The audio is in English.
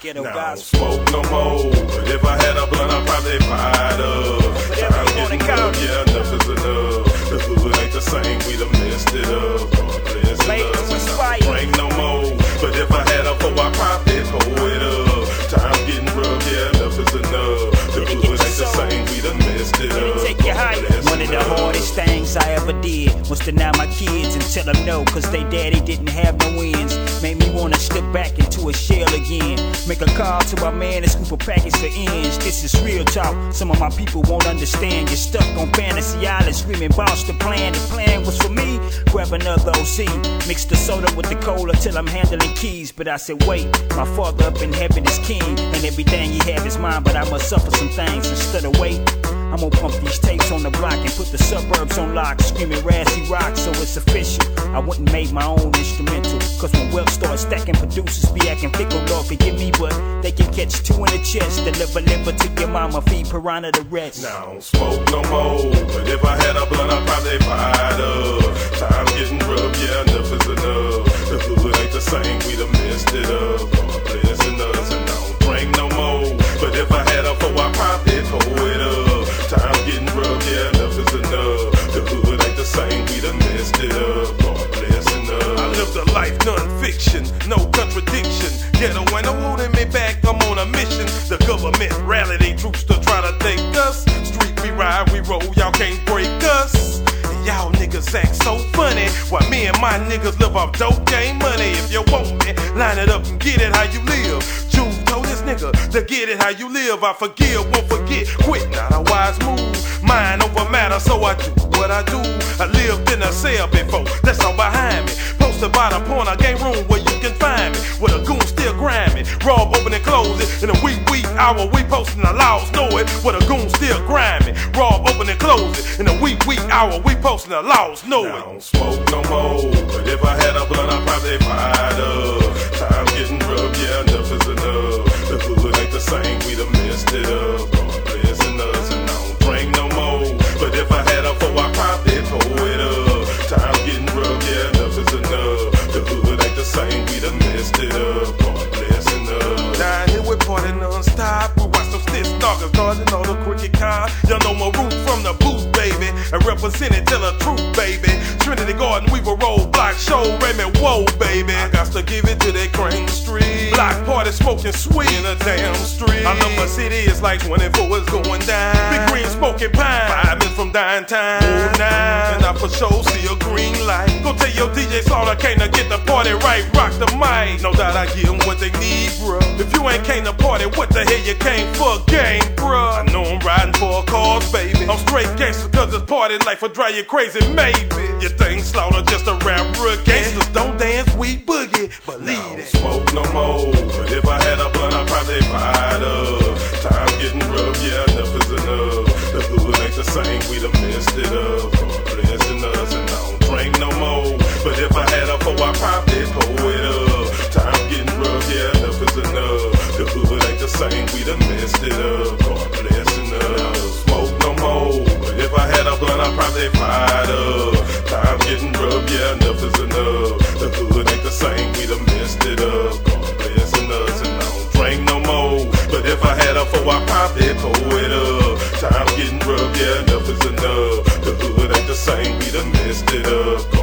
Ghetto Now I don't gospel. smoke no more, but if I had a blunt, I'd probably buy it up. Time getting rough, yeah, enough is enough. The hood ain't the same, we done messed it up. God blessing us, and I don't drink no more. But if I had a four, I'd probably pull it up. Time getting rough, yeah, enough is enough. The hood ain't the same, we done messed it up. Take you higher. One of the hardest things I ever did was deny my kids and tell them no, cause they daddy didn't have no ends. Made me wanna slip back into a shell again. Make a call to my man and scoop a package for ends. This is real talk, some of my people won't understand. You're stuck on fantasy island screaming boss the plan. The plan was for me, grab another OC, mix the soda with the cola till I'm handling keys. But I said wait, my father up in heaven is king, and everything he have is mine, but I must suffer some things instead of wait. I'm gonna pump these tapes on the block and put the suburbs on lock, screaming Rassy Rock so it's official. I wouldn't make my own instrumental, cause when wealth starts stacking, producers be acting fickle. Lord forgive me, but they can catch two in the chest. Deliver liver to your mama, feed piranha the rest. Now I don't smoke no more, but if I had a blunt, I'd probably buy it up. Time getting rough, yeah, enough is enough. The hood ain't the same, we done messed it up. God blessing us, and I don't drink no more. But if I had a four, I'd probably pull it up. Time getting rough, yeah, enough is enough. The hood ain't the same, we done messed it up. God blessing us. I lived a life non-fiction, no contradiction. Ghetto ain't no holding me back, I'm on a mission. The government rally they troops to try to take us. Street we ride, we roll, y'all can't break us. And y'all niggas act so funny, while me and my niggas live off dope game money. If you want me, line it up and get it how you live. Juve told this nigga to get it how you live. I forgive, won't forget, quit, not a wise move. Mind over matter, so I do what I do. I lived in a cell before, that's all behind me. Posted by the corner, game room where you can find me. With a goon still grinding, rob, open and close it. In a wee hour, we posting the laws, know it. With a goon still grinding, rob, open and close it. In a wee hour, we posting the laws, know it. Now I don't smoke no more, but if I had a blunt, I'd probably buy it up. Time getting rough, yeah, enough is enough. The hood ain't the same, we done messed it up. God blessing us, and I don't drink no more. But if I had a four, I'd probably pull it up. Time getting rough, yeah, enough is enough. The hood ain't the same, we done messed it up. God blessing us. Down here we party non-stop. We watch them stiff stalkers dodging all the crooked car. Y'all know my root from the booth, baby. And represent it, tell the truth, baby. Trinity Garden, we were roadblock show. Raymond, whoa, baby. I got to give it to that Crane Street. Block party smoking sweet in a damn street. I know my city is like 24 is going down. Big green smoking pine, 5 minutes from downtown. Oh, now, and I for sure see a green light. Go tell your DJ Slaughter came to get the party right. Rock the mic. No doubt I give them what they need, bruh. If you ain't came to party, what the hell you came for? Game, bruh. I know I'm riding for a cause, baby. I'm straight gangster cause this party life will drive you crazy, maybe. You think Slaughter just a rapper? Gangsters don't dance, we boogie. Believe it. Smoke no more, but if I had a blunt, I'd probably buy it up. Time getting rough, yeah, enough is enough. The hood ain't the same, we done messed it up. God blessing us, and I don't drink no more. But if I had a four, I'd probably pull it up. Time getting rough, yeah, enough is enough. The hood ain't the same, we done messed it up. God blessing us. Smoke no more, but if I had a blunt, I'd probably buy it up. Time getting rough, yeah, enough is enough. The hood ain't the same, we done messed it up. God blessing us, and I don't drink no more. But if I had a four, I'd probably pull it up. Time getting rough, yeah, enough is enough. The hood ain't the same, we done messed it up.